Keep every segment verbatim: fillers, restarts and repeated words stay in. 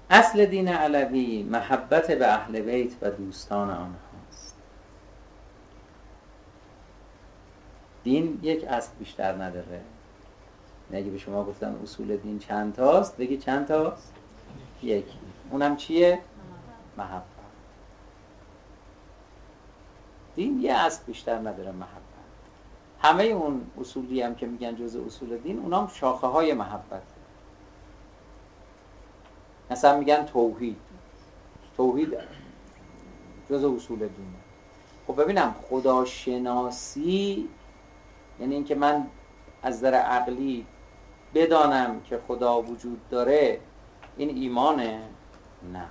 اصل دین علوی محبت به اهل بیت و دوستان آنهاست. دین یک اصل بیشتر نداره. اگه به شما گفتن اصول دین چند تاست، بگی چند تاست؟ یکی. اونم چیه؟ محبت. دین یه اصل بیشتر نداره، محبت. همه اون اصولی هم که میگن جزء اصول دین، اونام شاخه های محبت. مثلا میگن توحید. توحید جزء اصول دینه. خب ببینم خداشناسی یعنی اینکه من از نظر عقلی بدانم که خدا وجود داره، این ایمانه؟ نه.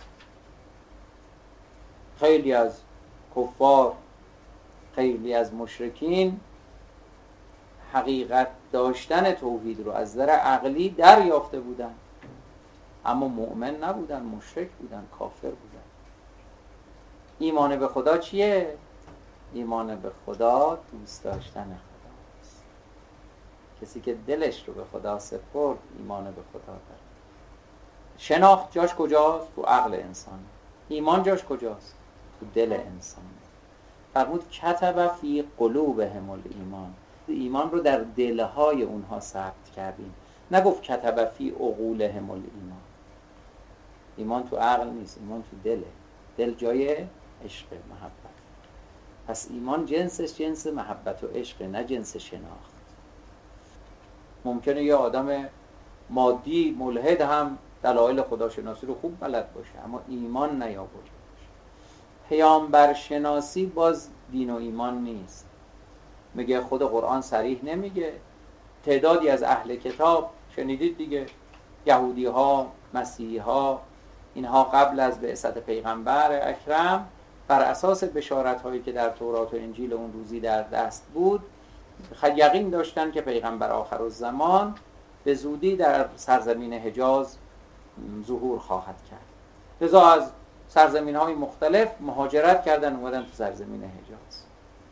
خیلی از کفار، خیلی از مشرکین حقیقت داشتن توحید رو از نظر عقلی دریافته بودن، اما مؤمن نبودن، مشرک بودن، کافر بودن. ایمان به خدا چیه؟ ایمان به خدا دوست داشتن خداست. کسی که دلش رو به خدا سپرد ایمان به خدا داره. شناخت جاش کجاست؟ تو عقل انسان. ایمان جاش کجاست؟ تو دل انسان. فرمود کتب فی قلوبهم الایمان. ایمان رو در دلهای اونها ثبت کردیم. نگفت کتب فی عقولهم الایمان. ایمان تو عقل نیست، ایمان تو دله. دل جای عشق، محبت. پس ایمان جنسش جنس محبت و عشق، نه جنس شناخت. ممکنه یه آدم مادی ملحد هم دلایل خداشناسی رو خوب بلد باشه، اما ایمان نیاورده باشه. پیامبر شناسی باز دین و ایمان نیست. میگه خود قرآن صریح نمیگه. تعدادی از اهل کتاب شنیدید دیگه، یهودی ها، مسیحی ها، اینها قبل از بعثت پیغمبر اکرم بر اساس بشارت هایی که در تورات و انجیل اون روزی در دست بود یقین داشتن که پیغمبر آخرالزمان به زودی در سرزمین حجاز ظهور خواهد کرد. لذا از سرزمین های مختلف مهاجرت کردن، اومدن تو سرزمین حجاز.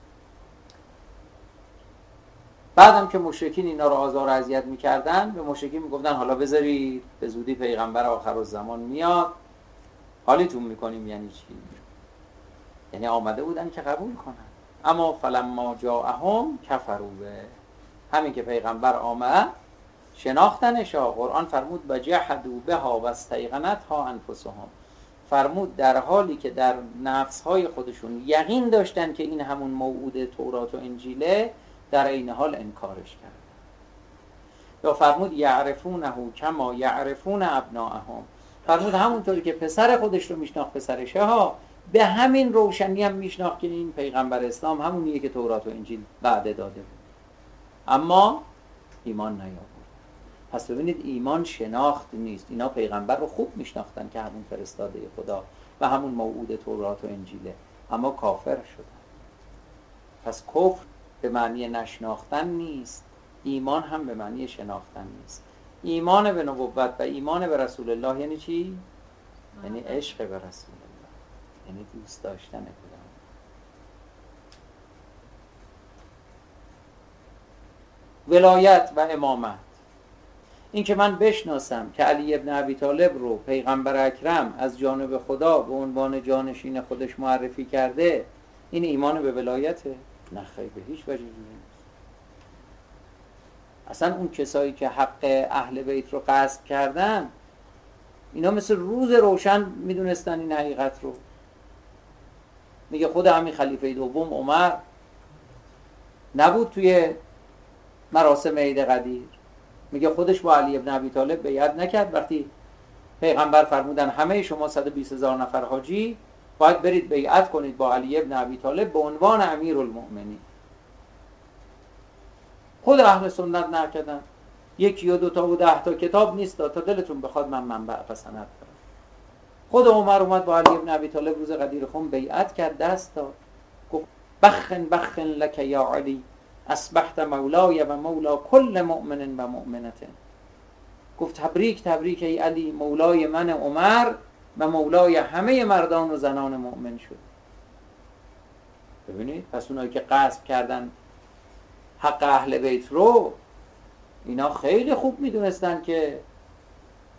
بعدم که مشرکین اینا رو آزار و اذیت می‌کردن، به مشرکین میگفتن حالا بذارید به زودی پیغمبر آخرالزمان میاد، حالیتون میکنیم. یعنی چی؟ یعنی آمده بودن که قبول کنن، اما فلما جاءهم کفروا به. همین که پیغمبر آمد شناختنش. قرآن فرمود بجحدوا بها واستیقنتها انفسهم. فرمود در حالی که در نفسهای خودشون یقین داشتن که این همون موعود تورات و انجیله، در این حال انکارش کردن. یا فرمود یعرفونه کما یعرفون ابناءهم. فرمود همونطوری که پسر خودش رو میشناخت پسرشه ها، به همین روشنی هم میشناخت که این پیغمبر اسلام همونیه که تورات و انجیل بعد داده بود، اما ایمان نیاورد. پس ببینید ایمان شناخت نیست. اینا پیغمبر رو خوب میشناختن که همون فرستاده خدا و همون موعود تورات و انجیله، اما کافر شدن. پس کفر به معنی نشناختن نیست، ایمان هم به معنی شناختن نیست. ایمان به نبوت و ایمان به رسول الله یعنی چی؟ یعنی عشق به رسول الله، یعنی دوست داشتن خدا. ولایت و امامت، این که من بشناسم که علی ابن ابی طالب رو پیغمبر اکرم از جانب خدا به عنوان جانشین خودش معرفی کرده، این ایمان به ولایته؟ نه خیلی، به هیچ وجه نیست. اصلا اون کسایی که حق اهل بیت رو غصب کردن، اینا مثل روز روشن میدونستن این حقیقت رو. میگه خود همین خلیفه دوم عمر نبود توی مراسم عید قدیر، میگه خودش با علی ابن ابی طالب بیعت نکرد وقتی پیغمبر فرمودن همه شما صد و بیست هزار نفر حاجی باید برید بیعت کنید با علی ابن ابی طالب به عنوان امیرالمؤمنین. خود اهل سنت نکردن. یکی و دو تا و ده تا کتاب نیست، تا دلتون بخواد من منبع پسند دارم. خود عمر اومد با علی ابن ابی طالب روز غدیر خم بیعت کرد، دست داد، گفت بخن بخن لک یا علی اصبحت مولای و مولا کل مؤمن و مؤمنه. گفت تبریک تبریک ای علی، مولای من عمر و مولای همه مردان و زنان مؤمن شد. ببینید پس اونایی که غصب کردن حق اهل بیت رو، اینا خیلی خوب میدونستن که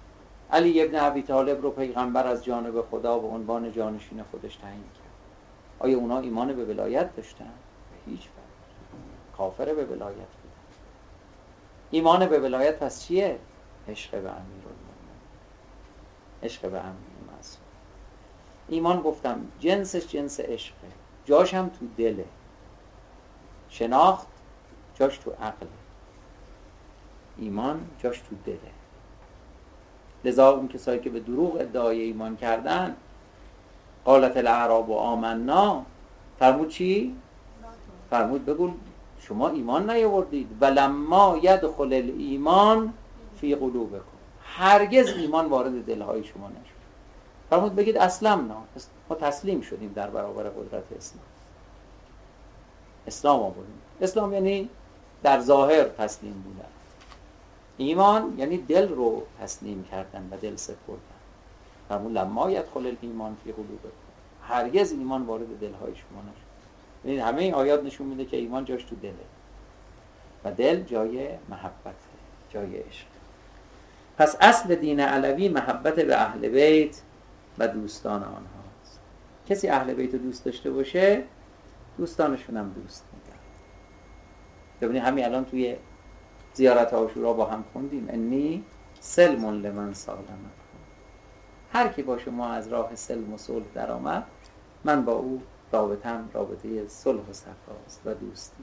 علی ابن ابی طالب رو پیغمبر از جانب خدا به عنوان جانشین خودش تعیین کرد. آیا اونا ایمان به ولایت داشتن؟ هیچ وقت. کافر به ولایت بودن. ایمان به ولایت پس چیه؟ عشق به امیرالمومنین، عشق به امیر معصوم. ایمان گفتم جنسش جنس عشقه، جاش هم تو دله. شناخت جاش تو عقله، ایمان جاش تو دله. لذا اون کسایی که به دروغ ادعای ایمان کردن، قالت الاعراب آمنا، فرمود چی؟ فرمود بگو شما ایمان نیاوردید. ولما یدخل الایمان فی قلوبکم، هرگز ایمان وارد دلهای شما نشد. فرمود بگید اسلمنا، ما تسلیم شدیم در برابر قدرت اسلام. اسلام آوردیم. اسلام یعنی در ظاهر تسلیم بودن. ایمان یعنی دل رو تسلیم کردن و دل سپردن. فرمود لما یدخل الایمان فی قلوبکم، هرگز ایمان وارد دلهای شما نشد. یعنی همه این آیات نشون میده که ایمان جاش تو دله و دل جای محبته، جای عشق. پس اصل دین علوی محبت به اهل بیت و دوستان آنهاست. کسی اهل بیت رو دوست داشته باشه، دوستانشون هم دوست می‌داره. ببینید همین الان توی زیارت عاشورا با هم خوندیم انی سلم لمن سالم. هر کی با شما از راه سلم و صلح در آمد، من با او رابطم رابطه صلح و صفاست و دوستیه.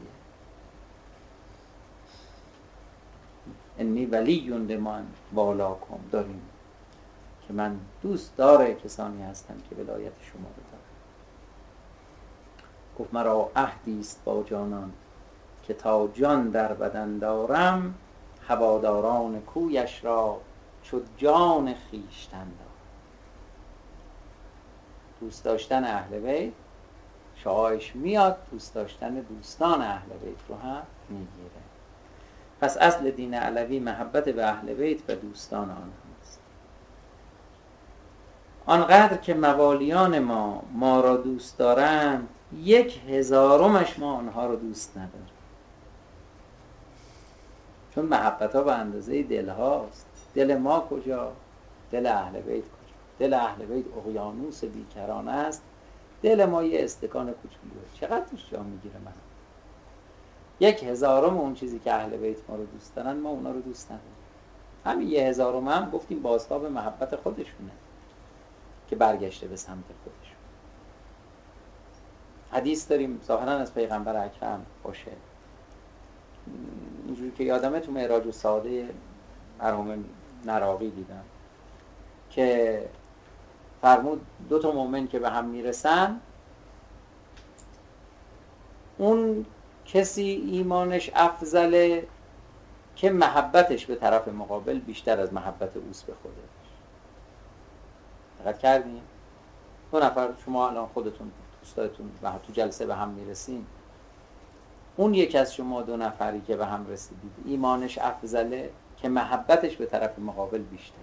انی ولی لمن والاکم، داریم که من دوست داره کسانی هستم که ولایت شما رو دارم. گفت مرا عهدی است با جانان که تا جان در بدن دارم، هواداران کویش را چو جان خویشتن دارم. دوست داشتن اهل بیت شعاعش میاد، دوست داشتن دوستان اهل بیت رو هم میگیره. پس اصل دین علوی محبت به اهل بیت و دوستان آنهاست. آنقدر که موالیان ما ما را دوست دارند، یک هزارمش ما آنها را دوست نداریم. چون محبت ها به اندازه دل هاست. دل ما کجا؟ دل اهل بیت کجا؟ دل اهل بیت اقیانوس بیکران است، دل ما یه استکان کوچولوه. چقدر توش جا میگیره من؟ یک هزارم اون چیزی که اهل بیت ما رو دوست دارن، ما اونا رو دوست نداریم. همین یه هزارم هم گفتیم بازتاب محبت خودشونه که برگشته به سمت خودشون. حدیث داریم ظاهرا از پیغمبر اکرم باشه، اینجوری که یادمه تو معراج السعاده مرحوم نراقی دیدم که فرمود دو تا مؤمن که به هم میرسن، اون کسی ایمانش افضله که محبتش به طرف مقابل بیشتر از محبت اوست به خودش. دقت کردین؟ دو نفر شما الان خودتون دوستاتون و تو جلسه به هم میرسین، اون یکی از شما دو نفری که به هم رسیدید ایمانش افضله که محبتش به طرف مقابل بیشتره.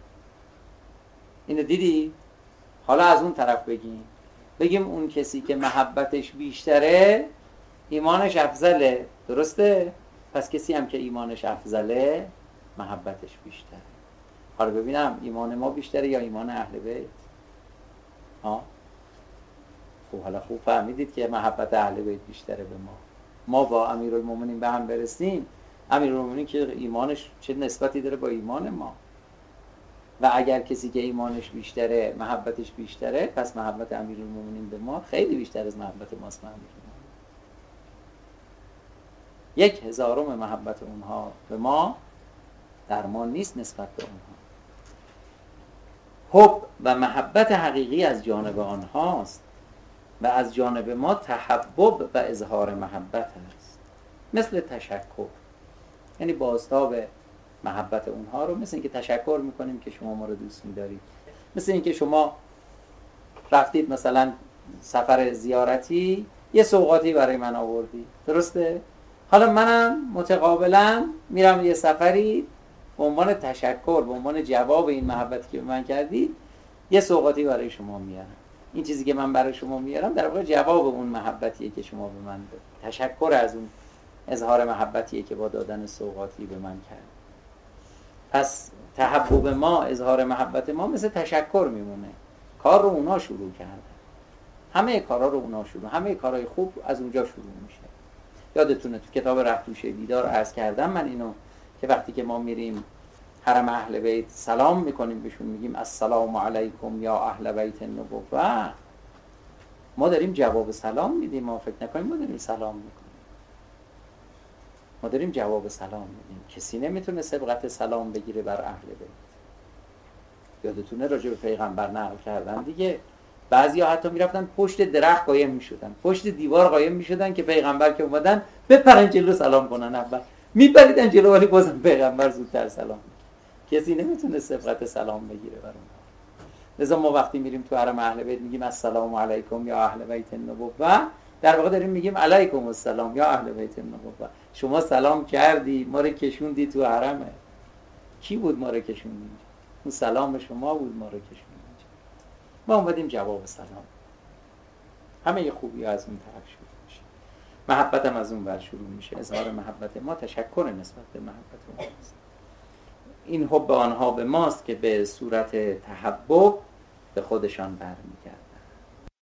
اینو دیدی؟ حالا از اون طرف بگیم بگیم اون کسی که محبتش بیشتره ایمانش افضله، درسته؟ پس کسی هم که ایمانش افضله محبتش بیشتره. حالا ببینم ایمان ما بیشتره یا ایمان اهل بیت؟ ها؟ خب حالا خوب فهمیدید که محبت اهل بیت بیشتره به ما. ما با امیرالمومنین به هم برسیم، امیرالمومنین که ایمانش چه نسبتی داره با ایمان ما؟ و اگر کسی که ایمانش بیشتره محبتش بیشتره، پس محبت امیرالمومنین به ما خیلی بیشتر از محبت ماست. یک هزارم محبت اونها به ما درمان نیست نسبت به اونها. حب و محبت حقیقی از جانب آنهاست و از جانب ما تحبب و اظهار محبت است. مثل تشکر، یعنی بازتاب محبت اونها رو مثل اینکه تشکر میکنیم که شما ما رو دوست می‌دارید. مثل اینکه شما رفتید مثلا سفر زیارتی، یه سوغاتی برای من آوردی، درسته؟ حالا منم متقابلا میرم یه سفری به عنوان تشکر، به عنوان جواب این محبتی که به من کردید، یه سوغاتی برای شما میارم. این چیزی که من برای شما میارم در واقع جواب اون محبتیه که شما به من دادید. تشکر از اون اظهار محبتیه که با دادن سوغاتی به من کرد. پس تحبب ما، اظهار محبت ما مثل تشکر میمونه. کار رو اونا شروع کردن، همه کارا رو اونا شروع، همه کارهای خوب از اونجا شروع میشه. یادتونه تو کتاب رهتوشه دیدار عرض کردم من اینو، که وقتی که ما میریم حرم اهل بیت سلام میکنیم بهشون، میگیم السلام علیکم یا اهل بیت النبوه، ما داریم جواب سلام میدیم. ما فکر نکنیم ما داریم سلام میکنیم، ما داریم جواب سلام میدیم. کسی نمیتونه سبقت سلام بگیره بر اهل بیت. یادتونه راجع به پیغمبر نقل کردن دیگه، بعضیا حتی میرفتن پشت درخت قایم میشدن، پشت دیوار قایم میشدن که پیغمبر که اومدن بپرن جلو سلام کنن. اول میپریدن جلو ولی بازم پیغمبر زودتر سلام میکنه. کسی نمیتونه سبقت سلام بگیره بر اونها. لذا ما وقتی میریم تو حرم اهل بیت میگیم السلام علیکم یا اهل بیت النبوه، در واقع داریم میگیم علیکم السلام یا اهل بیت النبوه. شما سلام کردی، ما رو کشوندی تو حرمه. کی بود ما رو کشوندی؟ اون سلام شما بود ما رو کشوندی. ما اومدیم جواب سلام. همه خوبی از اون طرف شروع میشه، محبت هم از اون ور شروع میشه. اظهار محبت ما تشکر نسبت به محبت اونهاست. این حب آنها به ماست که به صورت تحبب به خودشان برمیگرده.